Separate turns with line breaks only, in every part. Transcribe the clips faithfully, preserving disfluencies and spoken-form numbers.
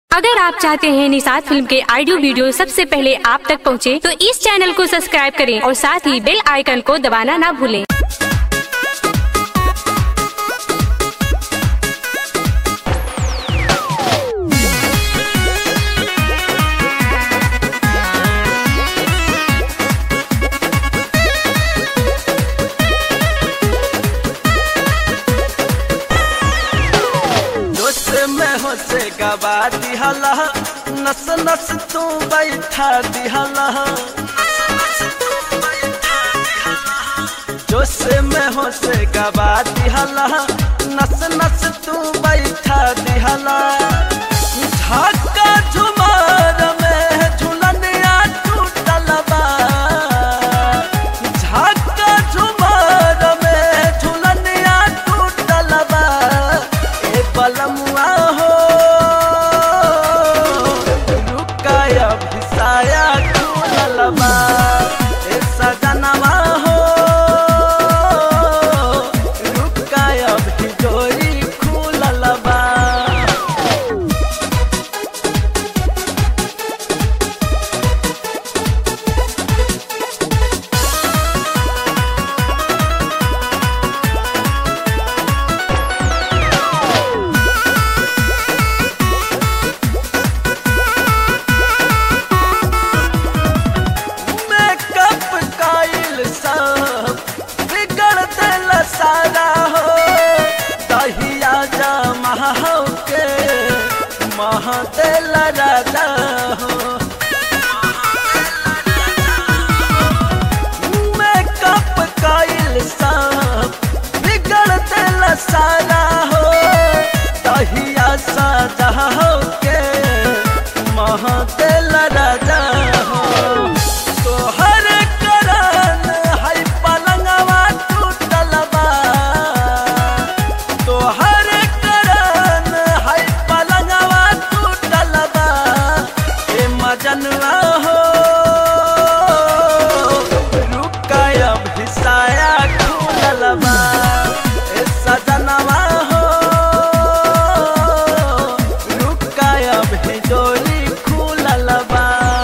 अगर आप चाहते हैं निषाद फिल्म के ऑडियो वीडियो सबसे पहले आप तक पहुंचे, तो इस चैनल को सब्सक्राइब करें और साथ ही बेल आइकन को दबाना ना भूलें।
से गवा दिहला नस नस तू बैठा दिहला जो से मैं हो से गवा दिहला नस नस तू बैठा दिहला झाका झुमार में झुलनिया टूटल बा झाका झुमार में झुलनिया टूटल बा ए बलमुआ सजनवा हो रुका अभी जोरी खुलल बा। सारा हो दहिया जा महा के महतेल राजा हो मेकअप काइल सब बिगड़ दिल सारा हो दहिया साजा हो के महतेल राजा हो तोहर करन है पलंगवा टूटल बा तोहर करन है पलंगवा टूटल बा ए मजनवा हो रुका अभी साया खुलल बा ए सजनवा हो रुका अभी डोरी खुलल बा।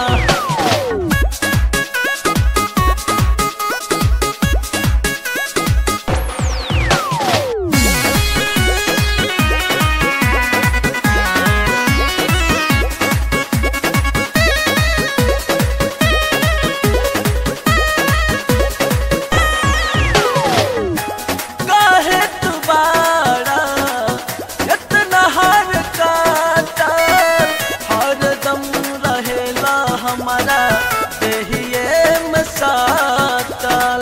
हमारा देहिए में सातल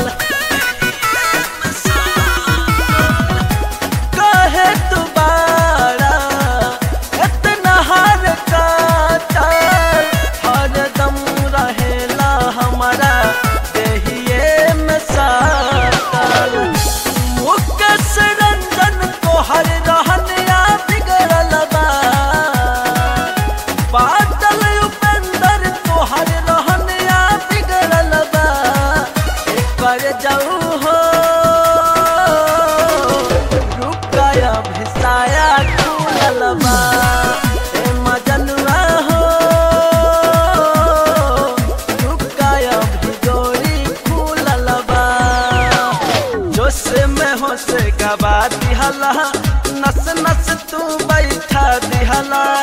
कहे तू बारा इतना हर कातल हर दम रहेला हमारा देहिए में सातल मुकस रंजन को हर रहनिया बिगड़ल बा बादल हर रहनिया बिगड़ल बा पर जाऊ हो रुका अभी साया खुलल बा ए मजनुआ हो रुका अभी डोरी खुलल बा जो से मैं हो से गवा दिहला नस नस तू बैठा दिहला